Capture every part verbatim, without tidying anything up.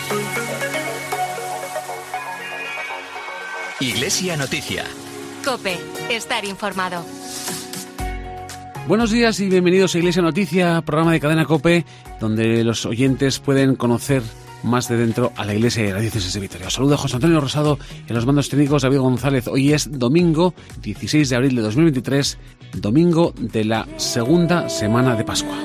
Iglesia Noticia. COPE. Estar informado. Buenos días y bienvenidos a Iglesia Noticia, programa de Cadena COPE, donde los oyentes pueden conocer más de dentro a la Iglesia y a la Diócesis de Vitoria. Os saluda José Antonio Rosado y en los mandos técnicos David González. Hoy es domingo dieciséis de abril de dos mil veintitrés, domingo de la segunda semana de Pascua.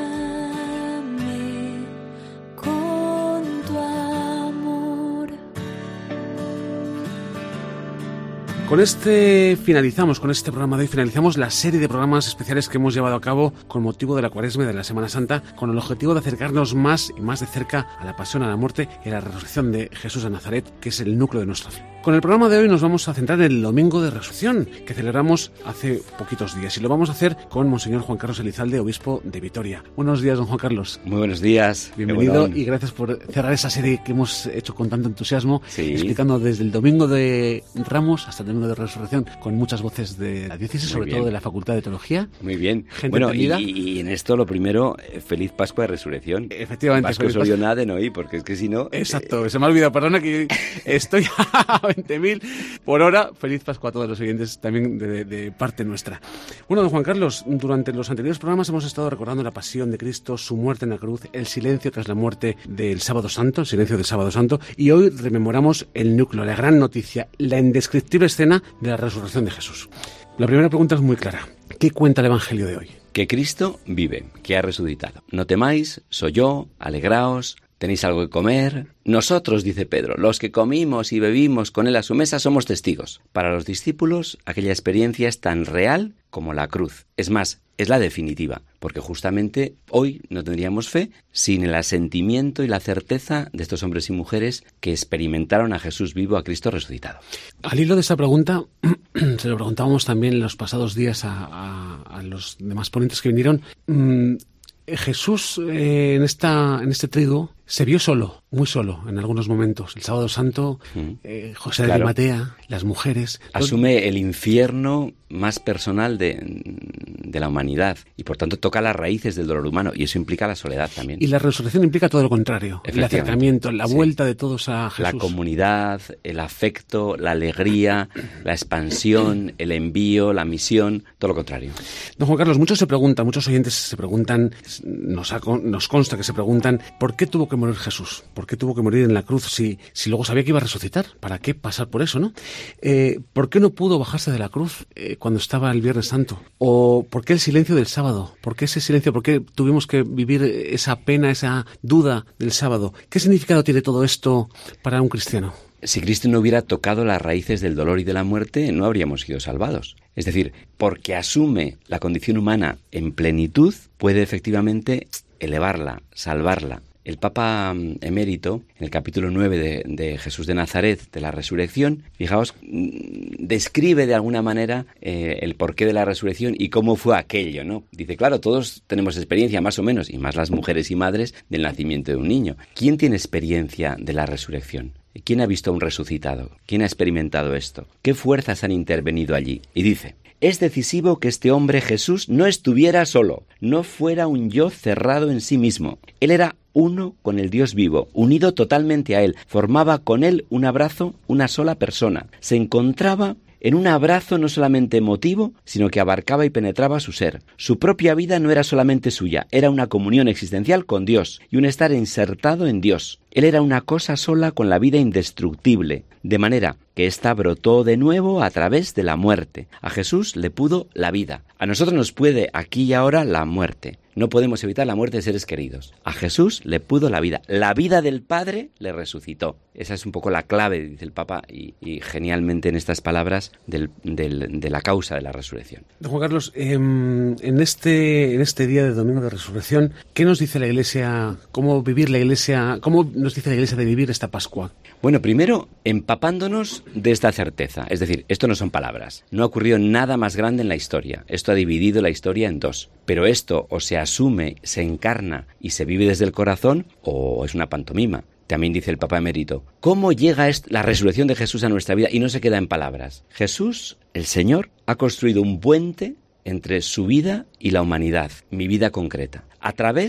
Con este finalizamos, con este programa de hoy finalizamos la serie de programas especiales que hemos llevado a cabo con motivo de la Cuaresma y de la Semana Santa, con el objetivo de acercarnos más y más de cerca a la pasión, a la muerte y a la resurrección de Jesús de Nazaret, que es el núcleo de nuestra fe. Con el programa de hoy nos vamos a centrar en el Domingo de Resurrección, que celebramos hace poquitos días, y lo vamos a hacer con Monseñor Juan Carlos Elizalde, obispo de Vitoria. Buenos días, don Juan Carlos. Muy buenos días. Bienvenido y gracias por cerrar esa serie que hemos hecho con tanto entusiasmo, sí. explicando desde el Domingo de Ramos hasta el Domingo de Resurrección, con muchas voces de la diócesis, Muy sobre bien. todo de la Facultad de Teología. Muy bien. Gente bueno, y, entendida. y en esto lo primero, feliz Pascua de Resurrección. Efectivamente. Pascua soy yo nada de no oír, porque es que si no... Exacto, eh... se me ha olvidado, perdona que estoy a veinte mil por hora. Feliz Pascua a todos los oyentes también de, de parte nuestra. Bueno, don Juan Carlos, durante los anteriores programas hemos estado recordando la pasión de Cristo, su muerte en la cruz, el silencio tras la muerte del Sábado Santo, el silencio del Sábado Santo, y hoy rememoramos el núcleo, la gran noticia, la indescriptible escena de la resurrección de Jesús. La primera pregunta es muy clara. ¿Qué cuenta el Evangelio de hoy? Que Cristo vive, que ha resucitado. No temáis, soy yo, alegraos, tenéis algo que comer. Nosotros, dice Pedro, los que comimos y bebimos con él a su mesa somos testigos. Para los discípulos, aquella experiencia es tan real como la cruz. Es más, es la definitiva, porque justamente hoy no tendríamos fe sin el asentimiento y la certeza de estos hombres y mujeres que experimentaron a Jesús vivo, a Cristo resucitado. Al hilo de esta pregunta, se lo preguntábamos también en los pasados días a, a, a los demás ponentes que vinieron. Mmm, Jesús eh, en esta en este triduo se vio solo, muy solo en algunos momentos. El Sábado Santo, eh, José claro. de Arimatea, las mujeres... Asume los... el infierno más personal de, de la humanidad y por tanto toca las raíces del dolor humano y eso implica la soledad también. Y la resurrección implica todo lo contrario, el acercamiento, la sí. vuelta de todos a Jesús. La comunidad, el afecto, la alegría, la expansión, el envío, la misión, todo lo contrario. Don Juan Carlos, muchos se preguntan, muchos oyentes se preguntan, nos, ha, nos consta que se preguntan, ¿por qué tuvo que morir Jesús? ¿Por qué tuvo que morir en la cruz si, si luego sabía que iba a resucitar? ¿Para qué pasar por eso, no? Eh, ¿Por qué no pudo bajarse de la cruz eh, cuando estaba el Viernes Santo? ¿O por qué el silencio del sábado? ¿Por qué ese silencio? ¿Por qué tuvimos que vivir esa pena, esa duda del sábado? ¿Qué significado tiene todo esto para un cristiano? Si Cristo no hubiera tocado las raíces del dolor y de la muerte, no habríamos sido salvados. Es decir, porque asume la condición humana en plenitud, puede efectivamente elevarla, salvarla. El Papa emérito, en el capítulo nueve de, de Jesús de Nazaret, de la resurrección, fijaos, describe de alguna manera eh, el porqué de la resurrección y cómo fue aquello, ¿no? Dice, claro, todos tenemos experiencia más o menos, y más las mujeres y madres, del nacimiento de un niño. ¿Quién tiene experiencia de la resurrección? ¿Quién ha visto a un resucitado? ¿Quién ha experimentado esto? ¿Qué fuerzas han intervenido allí? Y dice, es decisivo que este hombre Jesús no estuviera solo, no fuera un yo cerrado en sí mismo. Él era uno con el Dios vivo, unido totalmente a él, formaba con él un abrazo, una sola persona. Se encontraba en un abrazo no solamente emotivo, sino que abarcaba y penetraba su ser. Su propia vida no era solamente suya, era una comunión existencial con Dios y un estar insertado en Dios. Él era una cosa sola con la vida indestructible, de manera que ésta brotó de nuevo a través de la muerte. A Jesús le pudo la vida. A nosotros nos puede aquí y ahora la muerte. No podemos evitar la muerte de seres queridos. A Jesús le pudo la vida. La vida del Padre le resucitó. Esa es un poco la clave, dice el Papa, y, y genialmente en estas palabras del, del, de la causa de la resurrección. Don Juan Carlos, eh, en, este, en este día de Domingo de Resurrección, ¿qué nos dice la Iglesia? ¿Cómo vivir la Iglesia? ¿Cómo nos dice la Iglesia de vivir esta Pascua? Bueno, primero, empapándonos de esta certeza. Es decir, esto no son palabras. No ha ocurrido nada más grande en la historia. Esto ha dividido la historia en dos. Pero esto o se asume, se encarna y se vive desde el corazón, o es una pantomima. También dice el Papa emérito, ¿cómo llega la resurrección de Jesús a nuestra vida? Y no se queda en palabras. Jesús, el Señor, ha construido un puente entre su vida y la humanidad, mi vida concreta, a través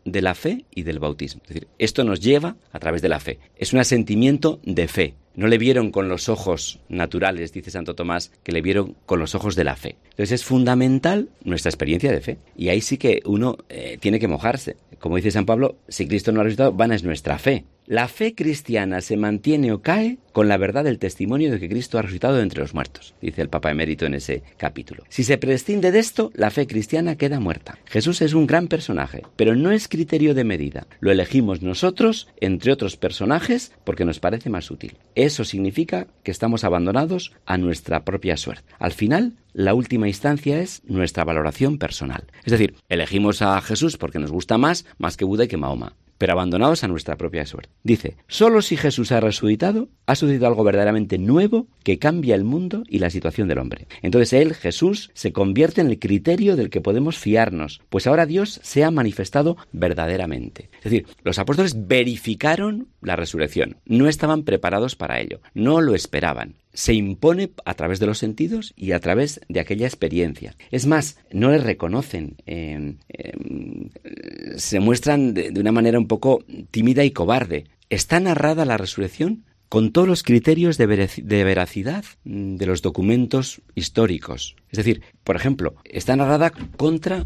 de la fe y del bautismo. Es decir, esto nos lleva a través de la fe. Es un asentimiento de fe. No le vieron con los ojos naturales, dice Santo Tomás, que le vieron con los ojos de la fe. Entonces es fundamental nuestra experiencia de fe. Y ahí sí que uno eh, tiene que mojarse. Como dice San Pablo, si Cristo no ha resucitado, vana es nuestra fe. La fe cristiana se mantiene o cae con la verdad del testimonio de que Cristo ha resucitado de entre los muertos, dice el Papa Emérito en ese capítulo. Si se prescinde de esto, la fe cristiana queda muerta. Jesús es un gran personaje, pero no es criterio de medida. Lo elegimos nosotros, entre otros personajes, porque nos parece más útil. Eso significa que estamos abandonados a nuestra propia suerte. Al final, la última instancia es nuestra valoración personal. Es decir, elegimos a Jesús porque nos gusta más, más que Buda y que Mahoma, pero abandonados a nuestra propia suerte. Dice, solo si Jesús ha resucitado, ha sucedido algo verdaderamente nuevo que cambia el mundo y la situación del hombre. Entonces él, Jesús, se convierte en el criterio del que podemos fiarnos, pues ahora Dios se ha manifestado verdaderamente. Es decir, los apóstoles verificaron la resurrección, no estaban preparados para ello, no lo esperaban. Se impone a través de los sentidos y a través de aquella experiencia. Es más, no le reconocen, eh, eh, se muestran de, de una manera un poco tímida y cobarde. Está narrada la resurrección con todos los criterios de, verac- de veracidad de los documentos históricos. Es decir, por ejemplo, está narrada contra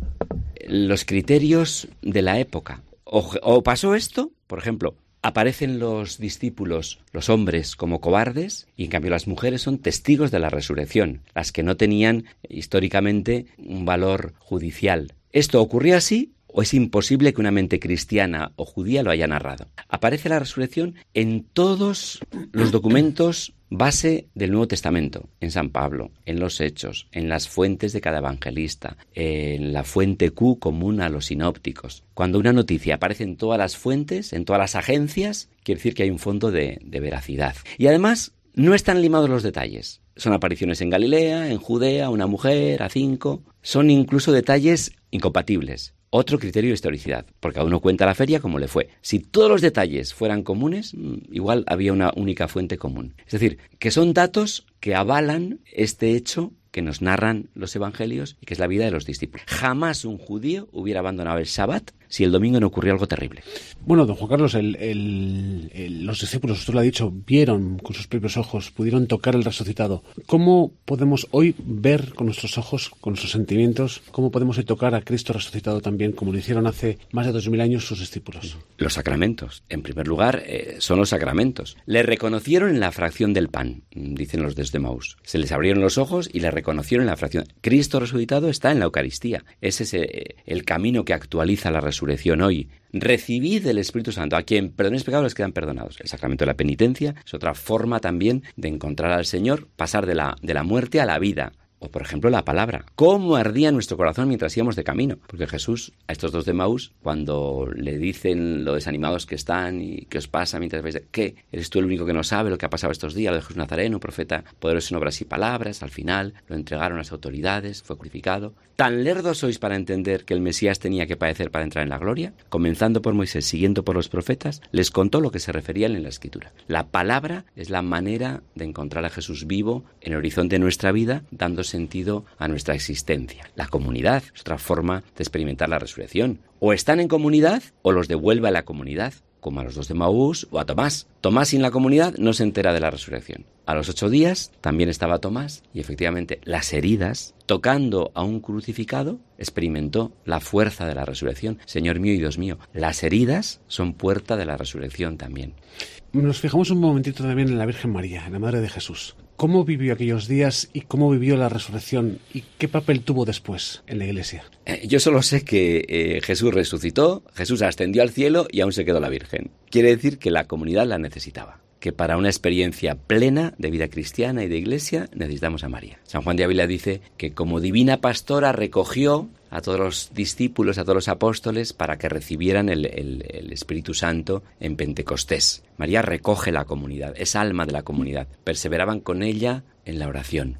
los criterios de la época. O, o pasó esto, por ejemplo, aparecen los discípulos, los hombres, como cobardes, y en cambio las mujeres son testigos de la resurrección, las que no tenían históricamente un valor judicial. ¿Esto ocurrió así o es imposible que una mente cristiana o judía lo haya narrado? Aparece la resurrección en todos los documentos base del Nuevo Testamento, en San Pablo, en los Hechos, en las fuentes de cada evangelista, en la fuente Q común a los sinópticos. Cuando una noticia aparece en todas las fuentes, en todas las agencias, quiere decir que hay un fondo de, de veracidad. Y además, no están limados los detalles. Son apariciones en Galilea, en Judea, una mujer, a cinco. Son incluso detalles incompatibles. Otro criterio de historicidad, porque cada uno cuenta la feria como le fue. Si todos los detalles fueran comunes, igual había una única fuente común. Es decir, que son datos que avalan este hecho que nos narran los evangelios y que es la vida de los discípulos. Jamás un judío hubiera abandonado el Shabbat si el domingo no ocurrió algo terrible. Bueno, don Juan Carlos, el, el, el, los discípulos, usted lo ha dicho, vieron con sus propios ojos, pudieron tocar el resucitado. ¿Cómo podemos hoy ver con nuestros ojos, con nuestros sentimientos, cómo podemos hoy tocar a Cristo resucitado también, como lo hicieron hace más de dos mil años sus discípulos? Los sacramentos. En primer lugar, eh, son los sacramentos. Le reconocieron en la fracción del pan, dicen los de Maús. Se les abrieron los ojos y le reconocieron en la fracción. Cristo resucitado está en la Eucaristía. Ese es eh, el camino que actualiza la resurrección hoy. Recibid el Espíritu Santo. A quien perdonéis pecados les quedan perdonados. El sacramento de la penitencia es otra forma también de encontrar al Señor, pasar de la, de la muerte a la vida. O, por ejemplo, la palabra. ¿Cómo ardía nuestro corazón mientras íbamos de camino? Porque Jesús, a estos dos de Maús, cuando le dicen lo desanimados que están y qué os pasa mientras vais de... ¿Qué? ¿Eres tú el único que no sabe lo que ha pasado estos días? Lo de Jesús Nazareno, profeta poderoso en obras y palabras. Al final lo entregaron a las autoridades, fue crucificado. ¿Tan lerdos sois para entender que el Mesías tenía que padecer para entrar en la gloria? Comenzando por Moisés, siguiendo por los profetas, les contó lo que se refería en la Escritura. La palabra es la manera de encontrar a Jesús vivo en el horizonte de nuestra vida, dándose sentido a nuestra existencia. La comunidad es otra forma de experimentar la resurrección. O están en comunidad o los devuelve a la comunidad, como a los dos de Maús o a Tomás. Tomás sin la comunidad no se entera de la resurrección. A los ocho días también estaba Tomás y efectivamente las heridas, tocando a un crucificado, experimentó la fuerza de la resurrección. Señor mío y Dios mío, las heridas son puerta de la resurrección también. Nos fijamos un momentito también en la Virgen María, en la Madre de Jesús. ¿Cómo vivió aquellos días y cómo vivió la resurrección y qué papel tuvo después en la Iglesia? Eh, yo solo sé que eh, Jesús resucitó, Jesús ascendió al cielo y aún se quedó la Virgen. Quiere decir que la comunidad la necesitaba, que para una experiencia plena de vida cristiana y de Iglesia necesitamos a María. San Juan de Ávila dice que como divina pastora recogió a todos los discípulos, a todos los apóstoles, para que recibieran el, el, el Espíritu Santo en Pentecostés. María recoge la comunidad, es alma de la comunidad. Perseveraban con ella en la oración.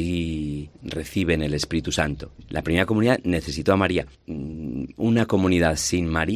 Así reciben el Espíritu Santo. La primera comunidad necesitó a María. Una comunidad sin María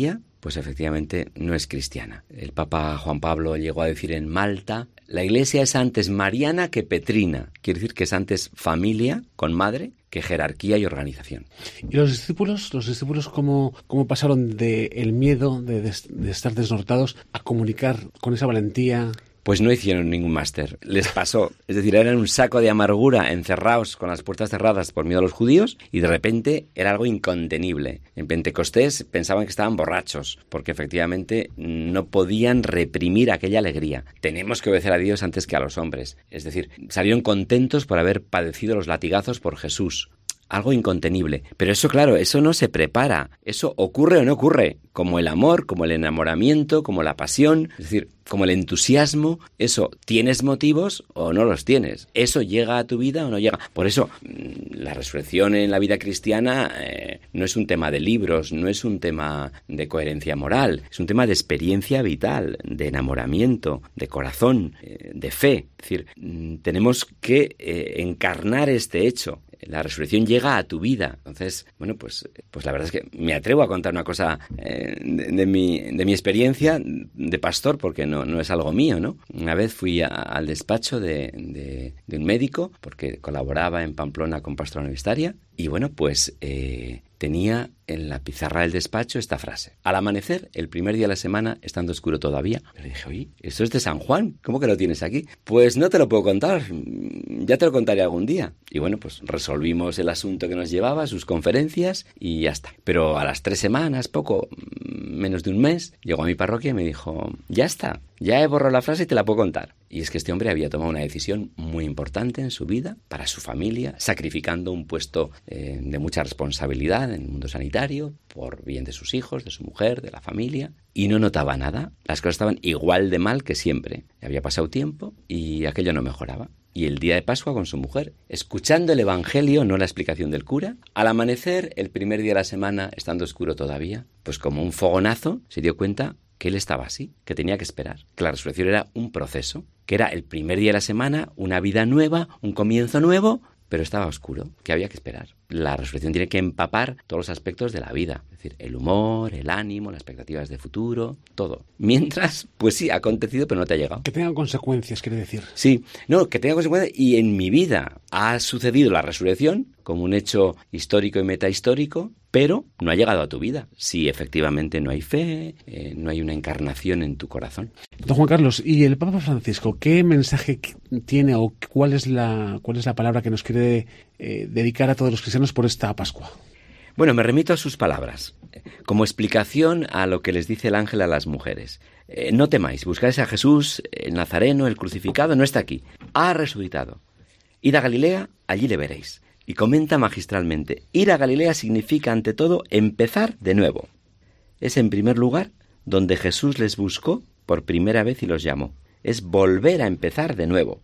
pues efectivamente no es cristiana. El Papa Juan Pablo llegó a decir en Malta: la Iglesia es antes mariana que petrina. Quiere decir que es antes familia con madre que jerarquía y organización. ¿Y los discípulos? ¿Los discípulos cómo, cómo pasaron del miedo de, de, de estar desnortados a comunicar con esa valentía? Pues no hicieron ningún máster, les pasó. Es decir, eran un saco de amargura, encerrados con las puertas cerradas por miedo a los judíos, y de repente era algo incontenible. En Pentecostés pensaban que estaban borrachos, porque efectivamente no podían reprimir aquella alegría. Tenemos que obedecer a Dios antes que a los hombres. Es decir, salieron contentos por haber padecido los latigazos por Jesús. Algo incontenible. Pero eso, claro, eso no se prepara. Eso ocurre o no ocurre. Como el amor, como el enamoramiento, como la pasión, es decir, como el entusiasmo. Eso, ¿tienes motivos o no los tienes? ¿Eso llega a tu vida o no llega? Por eso, la resurrección en la vida cristiana eh, no es un tema de libros, no es un tema de coherencia moral, es un tema de experiencia vital, de enamoramiento, de corazón, eh, de fe. Es decir, tenemos que eh, encarnar este hecho. La resurrección llega a tu vida. Entonces, bueno, pues, pues la verdad es que me atrevo a contar una cosa eh, de, de, mi, de mi experiencia de pastor, porque no, no es algo mío, ¿no? Una vez fui a, al despacho de, de, de un médico, porque colaboraba en Pamplona con Pastoral Universitaria, y bueno, pues eh, tenía en la pizarra del despacho esta frase: al amanecer, el primer día de la semana, estando oscuro todavía. Pero dije, oye, esto es de San Juan, ¿cómo que lo tienes aquí? Pues no te lo puedo contar, ya te lo contaré algún día. Y bueno, pues resolvimos el asunto que nos llevaba, sus conferencias, y ya está. Pero a las tres semanas, poco menos de un mes, llegó a mi parroquia y me dijo: ya está, ya he borrado la frase y te la puedo contar. Y es que este hombre había tomado una decisión muy importante en su vida, para su familia, sacrificando un puesto eh, de mucha responsabilidad en el mundo sanitario, por bien de sus hijos, de su mujer, de la familia, y no notaba nada. Las cosas estaban igual de mal que siempre. Había pasado tiempo y aquello no mejoraba. Y el día de Pascua con su mujer, escuchando el Evangelio, no la explicación del cura, al amanecer, el primer día de la semana, estando oscuro todavía, pues como un fogonazo, se dio cuenta que él estaba así, que tenía que esperar, que la resurrección era un proceso, que era el primer día de la semana, una vida nueva, un comienzo nuevo, pero estaba oscuro, que había que esperar. La resurrección tiene que empapar todos los aspectos de la vida, es decir, el humor, el ánimo, las expectativas de futuro, todo. Mientras, pues sí, ha acontecido, pero no te ha llegado. Que tengan consecuencias, quiere decir. Sí, no, que tenga consecuencias, y en mi vida ha sucedido la resurrección como un hecho histórico y metahistórico, pero no ha llegado a tu vida si efectivamente no hay fe, eh, no hay una encarnación en tu corazón. Don Juan Carlos, ¿y el Papa Francisco qué mensaje tiene o cuál es la, cuál es la palabra que nos quiere eh, dedicar a todos los cristianos por esta Pascua? Bueno, me remito a sus palabras, como explicación a lo que les dice el ángel a las mujeres. Eh, no temáis, buscáis a Jesús, el Nazareno, el crucificado, no está aquí, ha resucitado. Id a Galilea, allí le veréis. Y comenta magistralmente: ir a Galilea significa, ante todo, empezar de nuevo. Es, en primer lugar, donde Jesús les buscó por primera vez y los llamó. Es volver a empezar de nuevo.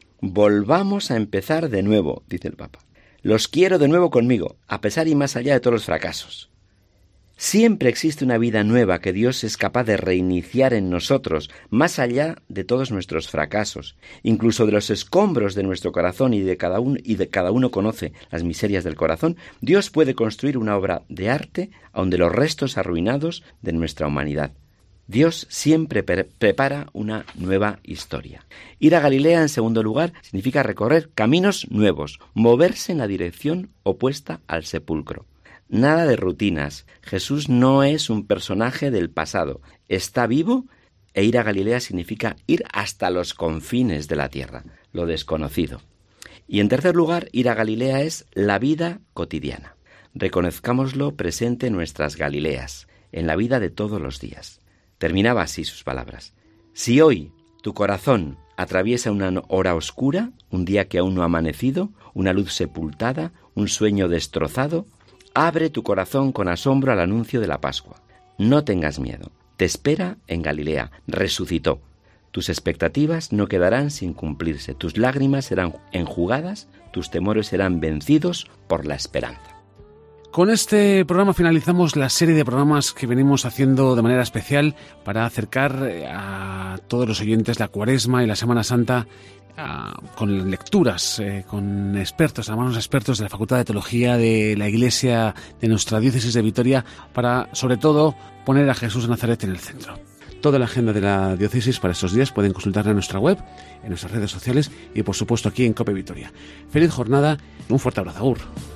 Volvamos a empezar de nuevo, dice el Papa. Los quiero de nuevo conmigo, a pesar y más allá de todos los fracasos. Siempre existe una vida nueva que Dios es capaz de reiniciar en nosotros, más allá de todos nuestros fracasos, incluso de los escombros de nuestro corazón, y de cada uno, y de cada uno conoce las miserias del corazón. Dios puede construir una obra de arte aun de los restos arruinados de nuestra humanidad. Dios siempre pre- prepara una nueva historia. Ir a Galilea, en segundo lugar, significa recorrer caminos nuevos, moverse en la dirección opuesta al sepulcro. Nada de rutinas. Jesús no es un personaje del pasado. Está vivo, e ir a Galilea significa ir hasta los confines de la tierra, lo desconocido. Y en tercer lugar, ir a Galilea es la vida cotidiana. Reconozcámoslo presente en nuestras Galileas, en la vida de todos los días. Terminaba así sus palabras. Si hoy tu corazón atraviesa una hora oscura, un día que aún no ha amanecido, una luz sepultada, un sueño destrozado, abre tu corazón con asombro al anuncio de la Pascua. No tengas miedo. Te espera en Galilea. Resucitó. Tus expectativas no quedarán sin cumplirse. Tus lágrimas serán enjugadas. Tus temores serán vencidos por la esperanza. Con este programa finalizamos la serie de programas que venimos haciendo de manera especial para acercar a todos los oyentes la Cuaresma y la Semana Santa uh, con lecturas, eh, con expertos, hermanos expertos de la Facultad de Teología de la Iglesia de nuestra diócesis de Vitoria, para, sobre todo, poner a Jesús de Nazaret en el centro. Toda la agenda de la diócesis para estos días pueden consultarla en nuestra web, en nuestras redes sociales y, por supuesto, aquí en COPE Vitoria. Feliz jornada, un fuerte abrazo. Agur.